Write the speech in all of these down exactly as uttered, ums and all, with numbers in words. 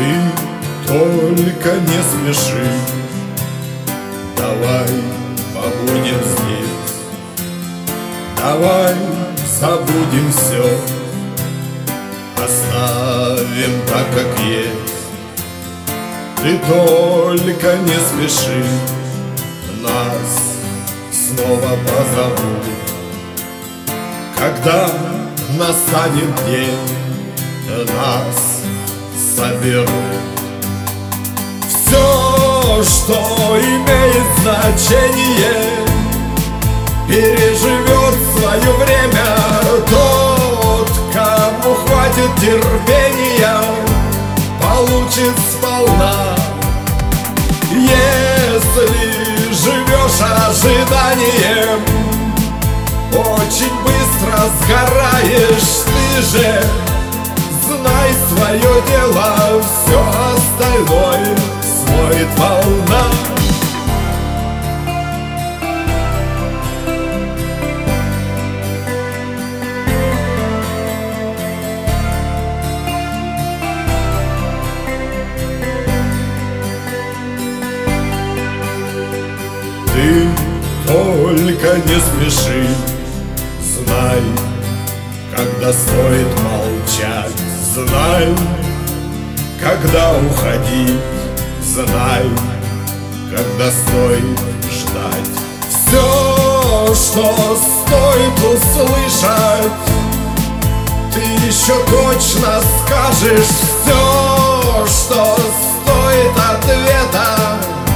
Ты только не спеши, давай побудем здесь, давай забудем все, оставим так, как есть. Ты только не спеши, нас снова позовут, когда настанет день, нас соберут. Все, что имеет значение, переживет свое время. Тот, кому хватит терпения, получит сполна. Если живешь ожиданием, очень быстро сгораешь. Ты же знай свое дело, все остальное смоет волна. Ты только не спеши, знай, когда стоит молчать, знай, когда уходить, знай, когда стоит ждать. Все, что стоит услышать, ты еще точно скажешь. Все, что стоит ответа,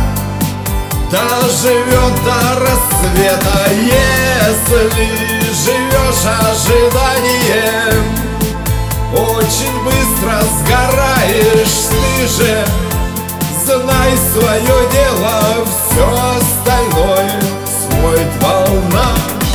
доживет до рассвета. Если живешь ожиданием, очень быстро сгораешь. Ты же знай свое дело, все остальное смоет волна.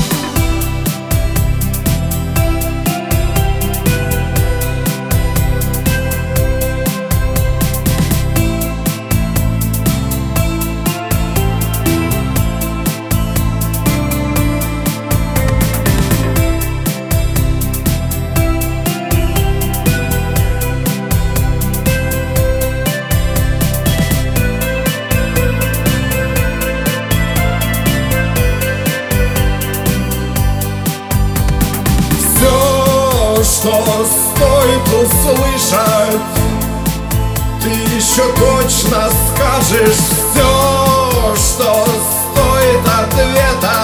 Что стоит услышать, ты еще точно скажешь. Все, что стоит ответа,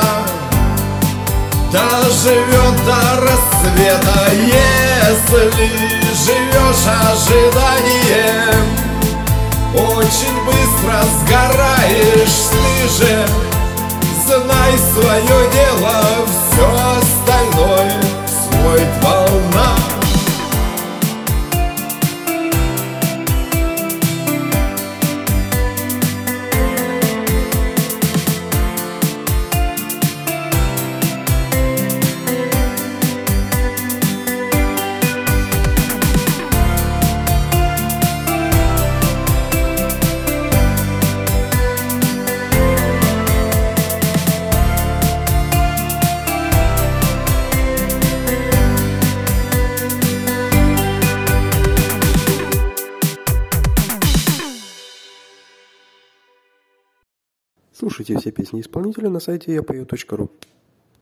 доживет до рассвета. Если живешь ожиданием, очень быстро сгораешь. Ты же знай свое дело, все остальное смоет волна. Слушайте все песни исполнителя на сайте я пою точка ру.